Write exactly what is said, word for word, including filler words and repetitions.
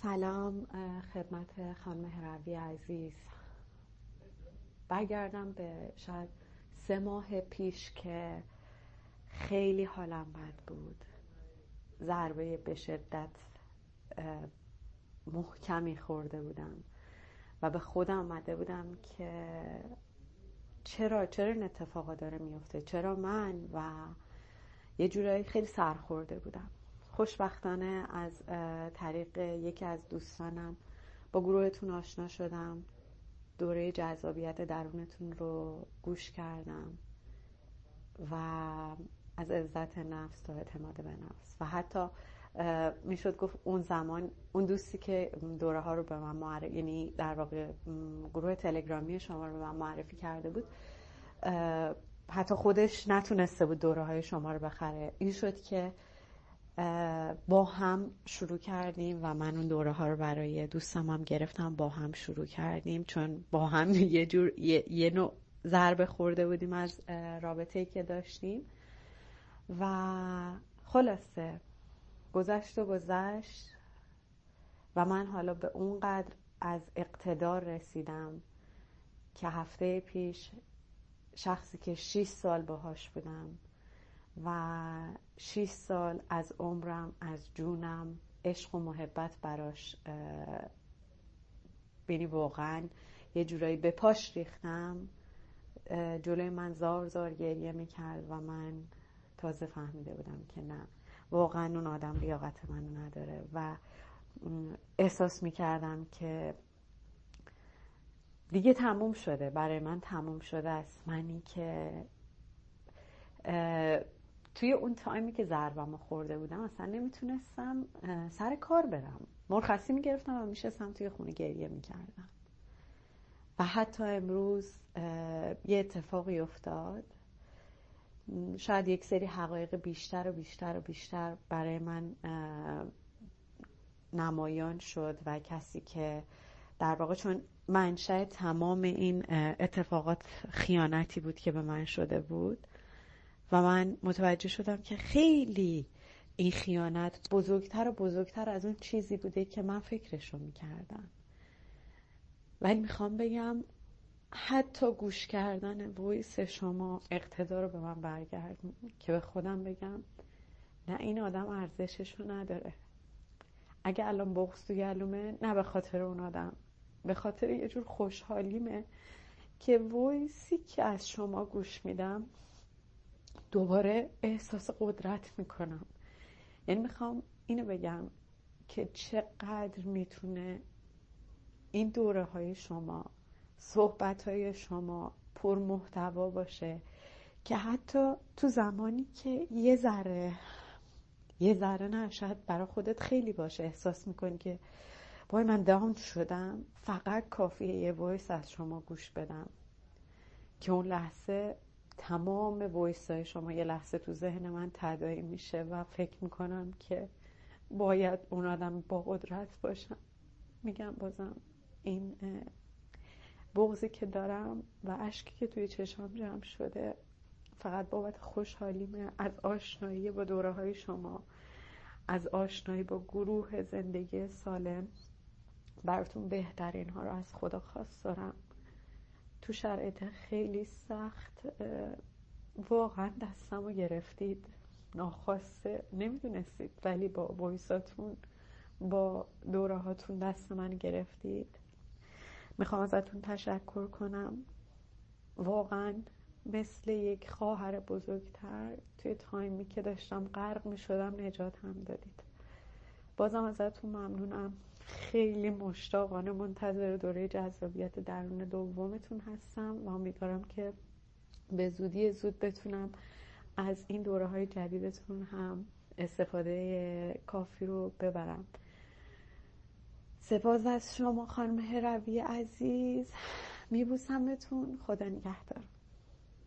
سلام خدمت خانم هروی عزیز. برگردم به شاید سه ماه پیش که خیلی حالم بد بود، ضربه به شدت محکمی خورده بودم و به خودم آمده بودم که چرا چرا این اتفاقا داره میفته، چرا من، و یه جورایی خیلی سرخورده بودم. خوشبختانه از طریق یکی از دوستانم با گروهتون آشنا شدم، دوره جذابیت درونتون رو گوش کردم و از عزت نفس تا اعتماد به نفس و حتی میشد گفت اون زمان اون دوستی که دوره ها رو به من معرفی، یعنی در واقع گروه تلگرامی شما رو به من معرفی کرده بود، حتی خودش نتونسته بود دوره های شما رو بخره. این شد که با هم شروع کردیم و من اون دوره ها رو برای دوستم هم گرفتم، با هم شروع کردیم، چون با هم یه جور یه, یه نوع ضربه خورده بودیم از رابطه‌ای که داشتیم و خلاصه گذشت و گذشت و من حالا به اون قدر از اقتدار رسیدم که هفته پیش شخصی که شش سال باهاش بودم و شش سال از عمرم، از جونم، عشق و محبت براش بینی واقعا یه جورایی به پاش ریختم، جلوی من زار زار گریه میکرد و من تازه فهمیده بودم که نه، واقعا اون آدم لیاقت منو نداره و احساس میکردم که دیگه تموم شده، برای من تموم شده است. منی که توی اون تایمی که ضربمو خورده بودم اصلا نمیتونستم سر کار برم، مرخصی میگرفتم و میشستم توی خونه گریه میکردم. و حتی امروز یه اتفاقی افتاد، شاید یک سری حقایق بیشتر و بیشتر و بیشتر برای من نمایان شد و کسی که در واقع، چون منشأ تمام این اتفاقات خیانتی بود که به من شده بود و من متوجه شدم که خیلی این خیانت بزرگتر و بزرگتر از اون چیزی بوده که من فکرشو میکردم. ولی میخوام بگم حتی گوش کردن وایس شما اقتدار رو به من برگردون که به خودم بگم نه، این آدم ارزششو نداره. اگه الان بغض تو گلومه، نه به خاطر اون آدم، به خاطر یه جور خوشحالیمه که وایسی که از شما گوش میدم دوباره احساس قدرت میکنم. یعنی میخوام اینو بگم که چقدر میتونه این دوره های شما، صحبت های شما پر محتوا باشه که حتی تو زمانی که یه ذره یه ذره نه، شاید برای خودت خیلی باشه، احساس میکنی که وای من داون شدم، فقط کافیه یه وایس از شما گوش بدم که اون لحظه تمام وایس های شما یه لحظه تو ذهن من تداعی میشه و فکر میکنم که باید اون آدم با قدرت باشم. میگم بازم این بغضی که دارم و اشکی که توی چشام جمع شده فقط بابت خوشحالیمه از آشنایی با دوره های شما، از آشنایی با گروه زندگی سالم. براتون بهترین ها رو از خدا خواست دارم. تو شرایط خیلی سخت واقعا دستمو گرفتید، ناخواسته، نمیدونستید، ولی با وایساتون، با دوره هاتون دست من گرفتید. میخوام ازتون تشکر کنم، واقعا مثل یک خواهر بزرگتر توی تایمی که داشتم غرق میشدم نجات هم دادید. بازم ازتون ممنونم، خیلی مشتاقانه منتظر دوره جذابیت درون دومتون هستم و امیدوارم که به زودی زود بتونم از این دوره های جدیدتون هم استفاده کافی رو ببرم. سپاس از شما خانم هروی عزیز، میبوسمتون، خدا نگهدار.